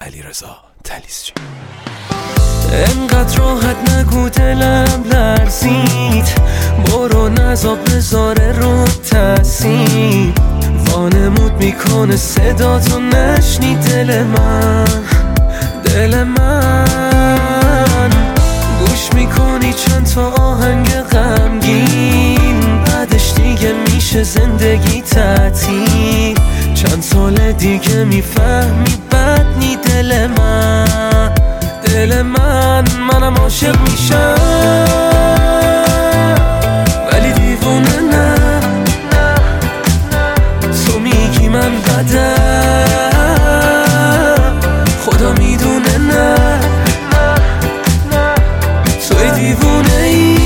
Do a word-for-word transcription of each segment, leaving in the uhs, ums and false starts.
علیرضا طلیسچی. انقدر راحت نگو دلم لرزید، برو نذاب بذاره رو تاثیر، وانمود میکنه صدا تو نشنی دل من، دل من گوش میکنی چند تا آهنگ غمگین، بعدش دیگه میشه زندگی تعطیل، چند سال دیگه میفهمی بدنی دل من، دل من منم عاشق میشم ولی دیوونه نه، تو میگی من بدم خدا میدونه نه، توی دیوونه ای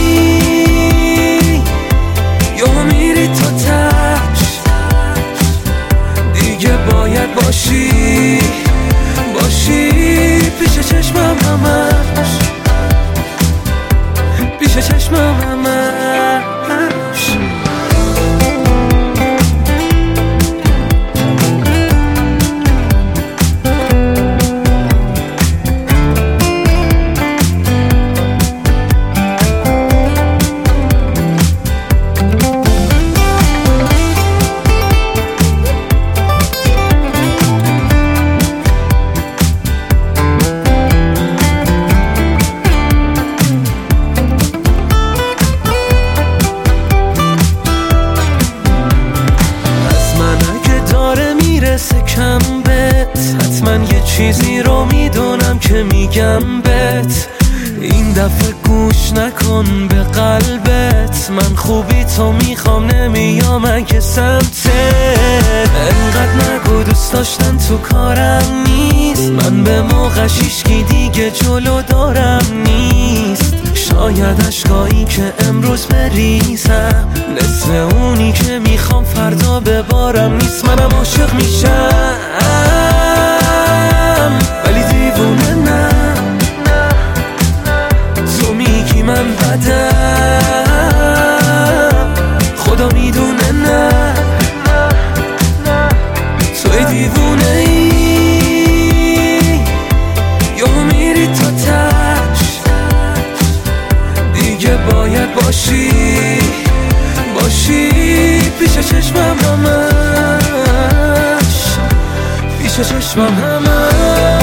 یا میری تا تش، دیگه باید باشی باشی پیش چشمم همش، پیش چشمم همش. کم بهت حتما یه چیزی رو میدونم که میگم بهت، این دفعه گوش نکن به قلبت، من خوبی تو میخوام نمیام اگه سمتت، انقدر نگو دوست داشتن تو کارم نیست، من به موقعش هیچکی دیگه جلو دارم نیست، شاید عشقایی که امروز بریزم نصف اونی که میخوام فردا ببارم نیست، منم عاشق میشم ولی دیوونه نه، تو میگی من بدم خدا میدونه نه، توی دیوونه ای یا میری تا تش، دیگه باید باشی باشی پیش چشمم همش، پیش چشمم همش.